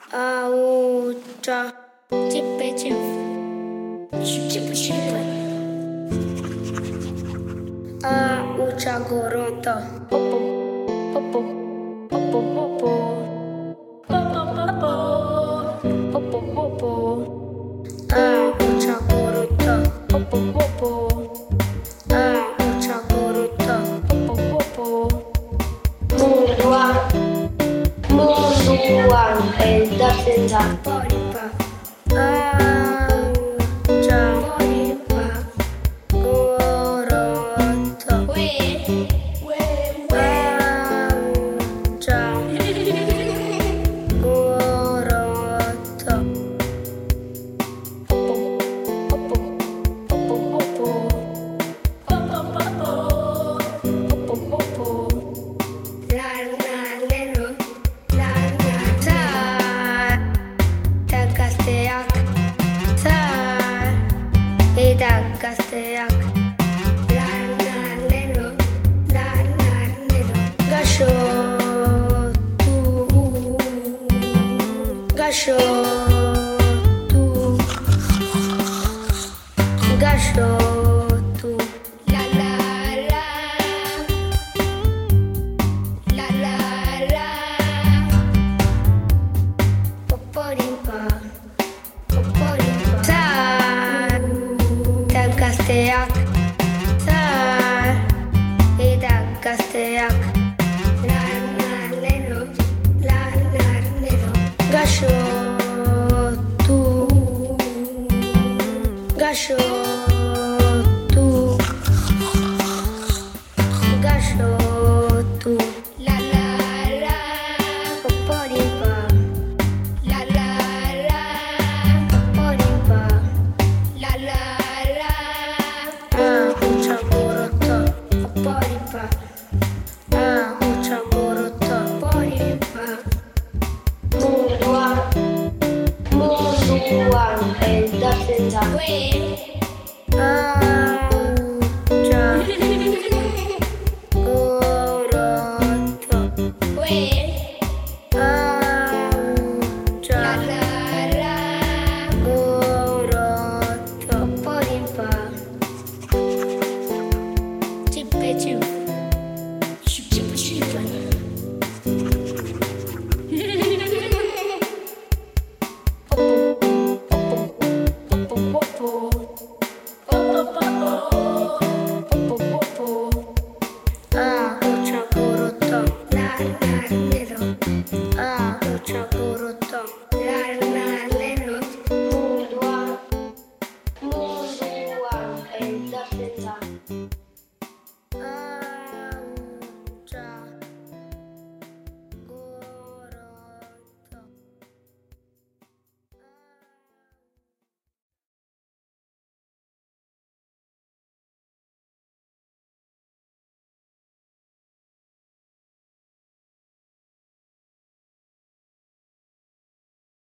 Aucha, chipe chip, chip chip. Aucha gorota, popo, popo, popo, popo, popo, popo, popo, popo. Aucha gorota, popo, popo. Aucha gorota, popo, popo. Munduan edaten da. Poripa, aucha, poripa, gorota. Aucha, gorota. Popo, popo, popo, popo, popo, popo, popo. La la lelo, la la ta, tagasteak, ta, edagasteak. La la lelo, gasho tu, gasho tu, gasho tu. La la la. La la la, poporimpa, poporimpa. Tar, tagasteak, tar, edagasteak. La la lelo, gasho tu, gasho tu, gasho tu. La la la, poporimpa. La la la, poporimpa. La la la, aucha gorota, poporimpa. Aucha gorota, poporimpa. Munduan edaten da.